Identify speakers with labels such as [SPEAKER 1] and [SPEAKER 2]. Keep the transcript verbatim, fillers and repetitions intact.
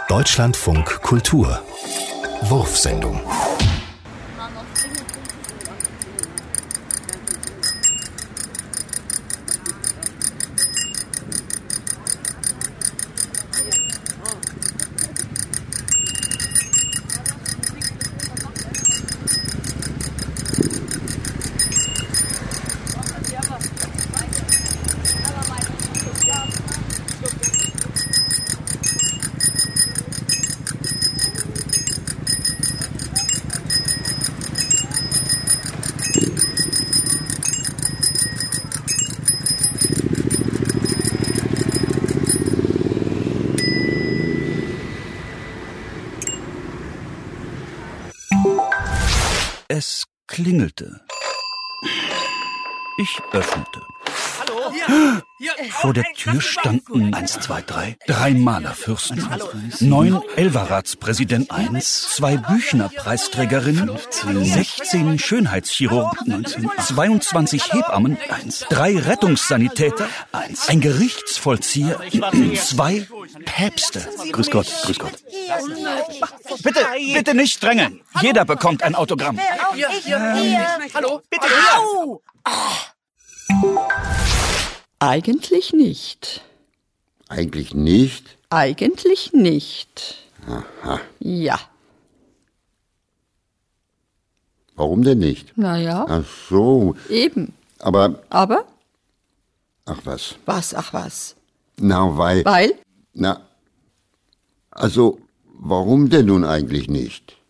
[SPEAKER 1] Deutschlandfunk Kultur Wurfsendung.
[SPEAKER 2] Es klingelte. Ich öffnete.
[SPEAKER 3] Hallo? Hier, hier.
[SPEAKER 2] Vor der Tür standen eins, zwei, drei, drei Malerfürsten, neun Elverratspräsidenten, eins, zwei Büchner-Preisträgerinnen, sechzehn Schönheitschirurgen, zweiundzwanzig Hebammen, eins, drei Rettungssanitäter, eins, ein Gerichtsvollzieher, zwei Päpste. Grüß Gott, grüß Gott. Bitte, bitte nicht drängeln. Jeder bekommt ein Autogramm.
[SPEAKER 3] Hier, hier, hier. Hallo? Bitte hier.
[SPEAKER 4] Eigentlich nicht.
[SPEAKER 5] Eigentlich nicht?
[SPEAKER 4] Eigentlich nicht.
[SPEAKER 5] Aha.
[SPEAKER 4] Ja.
[SPEAKER 5] Warum denn nicht?
[SPEAKER 4] Naja,
[SPEAKER 5] Ach so.
[SPEAKER 4] eben.
[SPEAKER 5] Aber,
[SPEAKER 4] Aber?
[SPEAKER 5] ach was.
[SPEAKER 4] Was, ach was?
[SPEAKER 5] Na, weil...
[SPEAKER 4] Weil?
[SPEAKER 5] Na, also, warum denn nun eigentlich nicht?